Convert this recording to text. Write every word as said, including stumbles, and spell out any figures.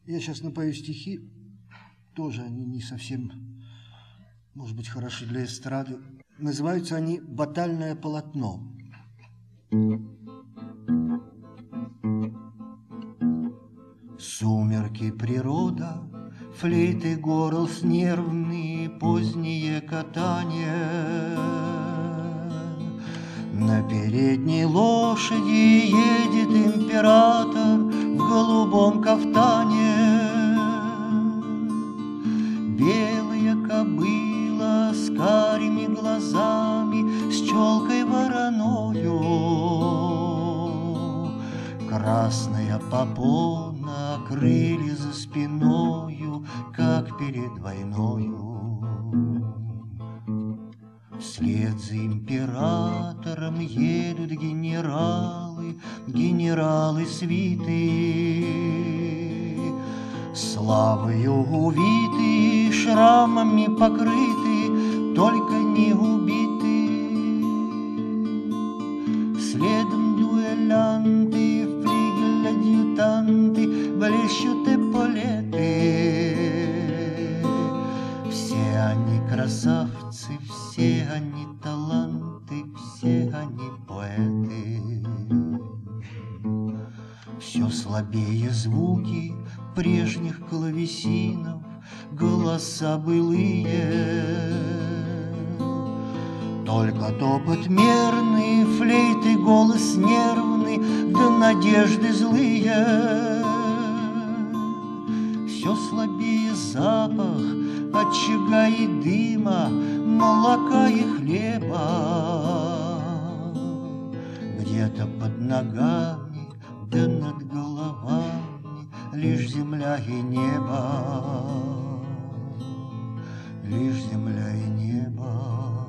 Я сейчас напою стихи, тоже они не совсем, может быть, хороши для эстрады. Называются они «Батальное полотно». Сумерки, природа, флейты, горлс нервные, позднее катание. На передней лошади едет император в голубом кафтане. Белая кобыла с карими глазами, с челкой вороною. Красная попона, крылья за спиною, как перед войною. Вслед за императором едут генералы, генералы свиты, славою увиты, шрамами покрыты, только не убиты. Следом дуэлянты, флигель-адъютанты, блещут эполеты. Все они красавцы, все они таланты, все они поэты. Все слабее звуки прежних клавесинов, голоса былые. Только топот мерный, флейты, голос нервный, да надежды злые. Все слабее запах очага и дыма, молока и хлеба. Где-то под ногами, да над головами лишь земля и небо, лишь земля и небо.